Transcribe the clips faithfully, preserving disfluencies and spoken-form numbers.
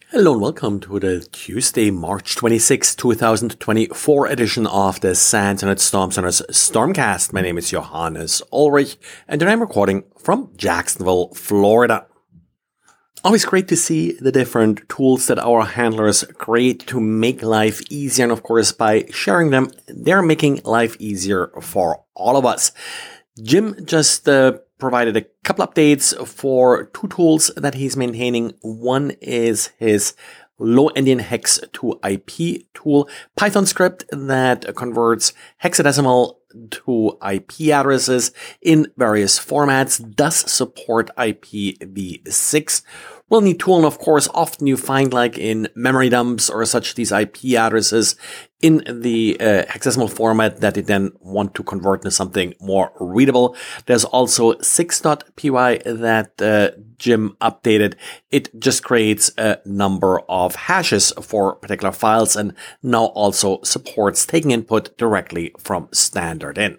Hello and welcome to the Tuesday, March twenty-sixth, twenty twenty-four edition of the SANS Internet Storm Center's Stormcast. My name is Johannes Ulrich and today I'm recording from Jacksonville, Florida. Always great to see the different tools that our handlers create to make life easier, and of course by sharing them, they're making life easier for all of us. Jim just uh, provided a couple updates for two tools that he's maintaining. One is his low-endian hex to I P tool, Python script that converts hexadecimal to I P addresses in various formats, does support I P v six. Real neat tool, and of course, often you find, like in memory dumps or such, these I P addresses in the uh, hexadecimal format that they then want to convert into something more readable. There's also six dot P Y that uh, Jim updated. It just creates a number of hashes for particular files and now also supports taking input directly from standard in.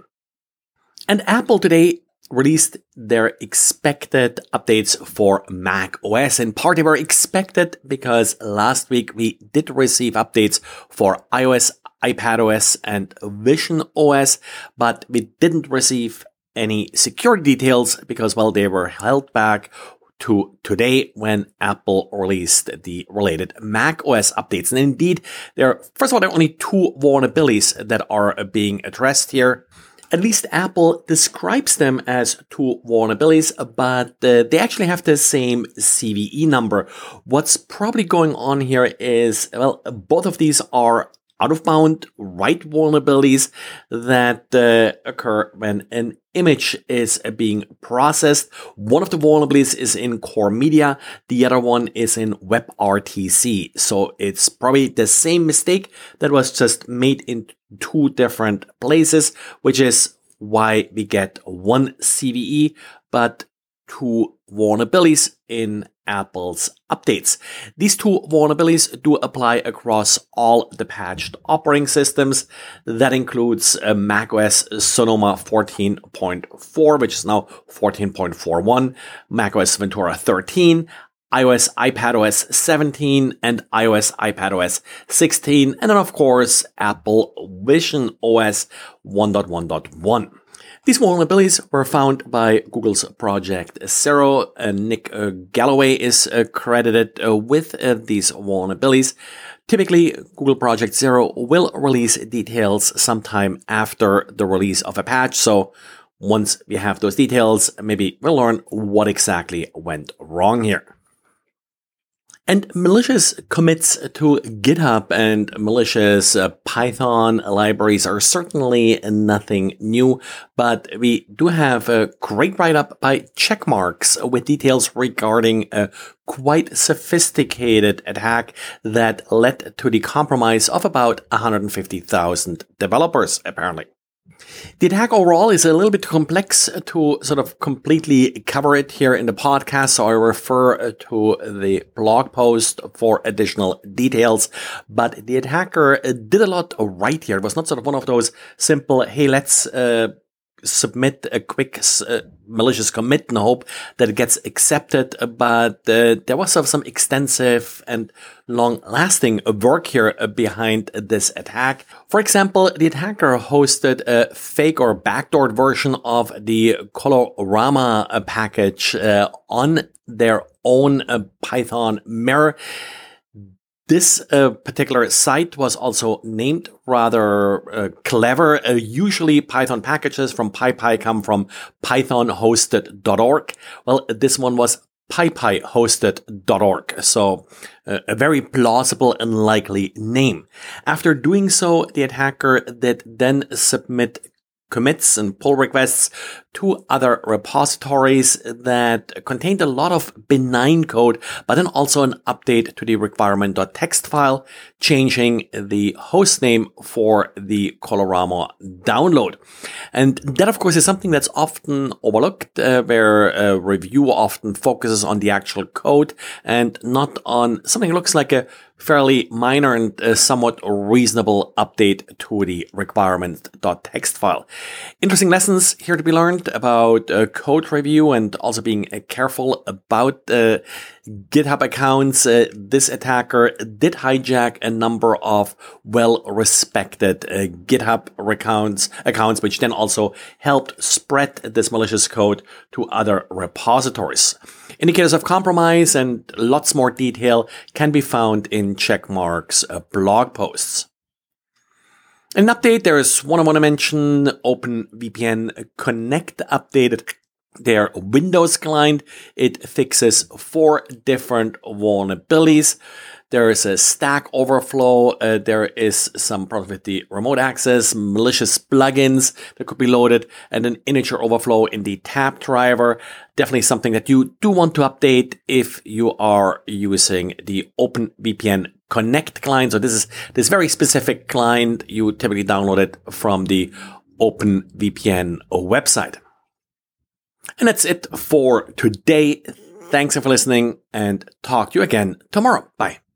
And Apple today released their expected updates for Mac O S. In part, they were expected because last week we did receive updates for iOS, iPadOS, and visionOS, but we didn't receive any security details because, well, they were held back to today when Apple released the related Mac O S updates. And indeed, there are, first of all, there are only two vulnerabilities that are being addressed here. At least Apple describes them as two vulnerabilities, but uh, they actually have the same C V E number. What's probably going on here is, well, both of these are out-of-bound write vulnerabilities that uh, occur when an image is uh, being processed. One of the vulnerabilities is in Core Media. The other one is in WebRTC. So it's probably the same mistake that was just made in two different places, which is why we get one C V E, but two vulnerabilities in Apple's updates. These two vulnerabilities do apply across all the patched operating systems. That includes uh, macOS Sonoma fourteen point four, which is now fourteen point four one, macOS Ventura thirteen, iOS iPadOS seventeen, and iOS iPadOS sixteen, and then of course Apple visionOS one point one point one. These vulnerabilities were found by Google's Project Zero. Uh, Nick uh, Galloway is uh, credited uh, with uh, these vulnerabilities. Typically, Google Project Zero will release details sometime after the release of a patch. So once we have those details, maybe we'll learn what exactly went wrong here. And malicious commits to GitHub and malicious uh, Python libraries are certainly nothing new, but we do have a great write-up by Checkmarx with details regarding a quite sophisticated attack that led to the compromise of about one hundred fifty thousand developers, apparently. The attack overall is a little bit complex to sort of completely cover it here in the podcast, so I refer to the blog post for additional details. But the attacker did a lot right here. It was not sort of one of those simple, hey, let's uh, submit a quick uh, malicious commit and hope that it gets accepted, but uh, there was sort of some extensive and long-lasting work here behind this attack. For example, the attacker hosted a fake or backdoored version of the Colorama package uh, on their own uh, Python mirror. This uh, particular site was also named rather uh, clever. Uh, usually Python packages from PyPy come from python hosted dot org. Well, this one was pypy hosted dot org. So uh, a very plausible and likely name. After doing so, the attacker did then submit commits and pull requests to other repositories that contained a lot of benign code, but then also an update to the requirement.txt file, changing the host name for the Colorama download. And that, of course, is something that's often overlooked, uh, where a review often focuses on the actual code and not on something that looks like a fairly minor and uh, somewhat reasonable update to the requirement.txt file. Interesting lessons here to be learned about uh, code review and also being uh, careful about uh, GitHub accounts. Uh, this attacker did hijack a number of well-respected uh, GitHub accounts, accounts, which then also helped spread this malicious code to other repositories. Indicators of compromise and lots more detail can be found in Checkmarx's uh, blog posts. An update, there is one I want to mention. OpenVPN Connect updated their Windows client. It fixes four different vulnerabilities. There is a Stack Overflow. Uh, there is some problem with the remote access, malicious plugins that could be loaded, and an integer overflow in the tab driver. Definitely something that you do want to update if you are using the OpenVPN Connect client. So this is this very specific client. You typically download it from the OpenVPN website. And that's it for today. Thanks for listening, and talk to you again tomorrow. Bye.